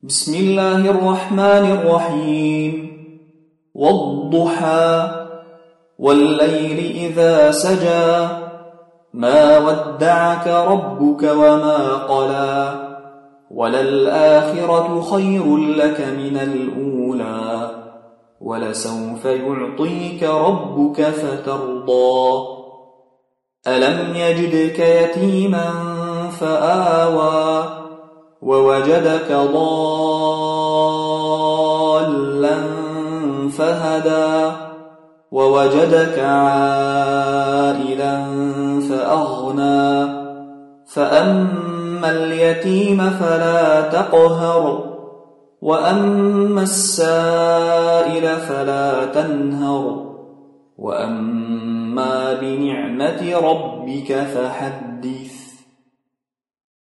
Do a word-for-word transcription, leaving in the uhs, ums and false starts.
بسم الله الرحمن الرحيم والضحى والليل إذا سجى ما ودعك ربك وما قلى وللآخرة خير لك من الأولى ولسوف يعطيك ربك فترضى ألم يجدك يتيما فآوى ووجدك ضالا فهدى ووجدك عائلا فأغنى فأما اليتيم فلا تقهر وأما السائل فلا تنهر وأما بنعمة ربك فحدث